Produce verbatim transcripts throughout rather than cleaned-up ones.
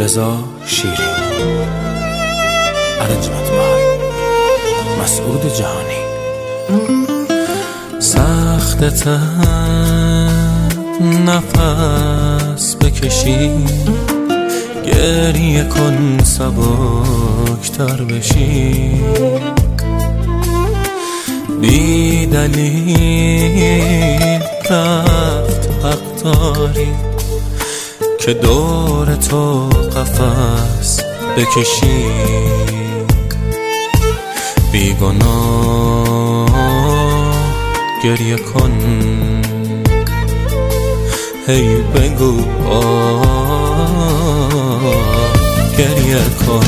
رضا شیری. ارنجمنت بای مسعود جهانی. سخت نفس بکشی، گریه کن سبکتر بشی، بی دلیل رفت حق داری که دور تو قفس بکشی. بی گناه گریه کن، هی بگو آه گریه کن.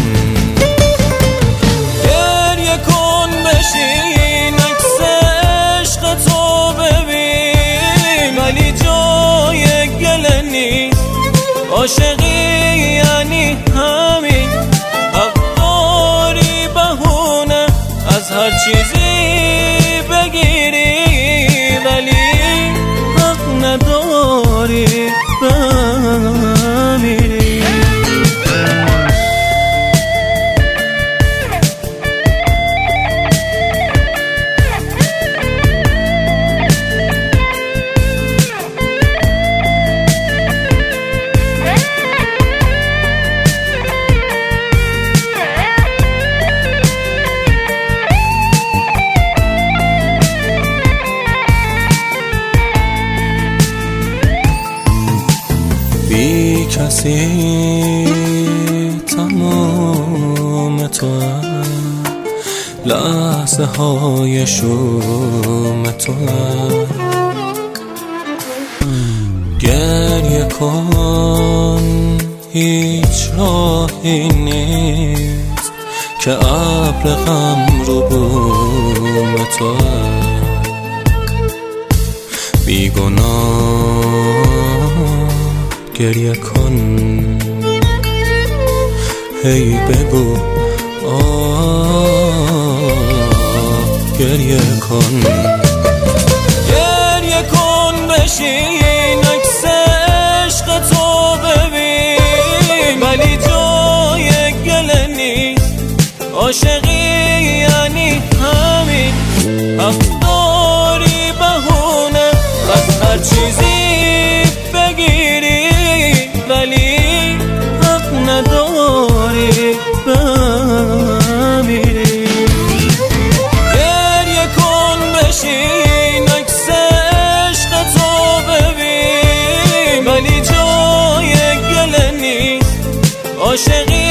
گریه کن بشین عکس عشق تو ببین، ولی جای گله نیست. عاشقی یعنی همین، حق داری بهونه از هر چیزی بگیری، ولی حق نداری بمیری. بی کسی تمام تو، لحظه های شوم تو. گریه کن، هیچ راهی نیست که ابر غم رو بوم تو. بی گناه گریه کن، هی بگو آه گریه کن. گریه کن بشین عکس عشق تو ببین، ولی جای گله نیست. عاشقی یعنی همین، حق داری بهونه از هر چیزی بگیری، ولی حق نداری بمیری. گریه کن بشین عکس عشق تو ببین، ولی جای گله نیست. عاشقی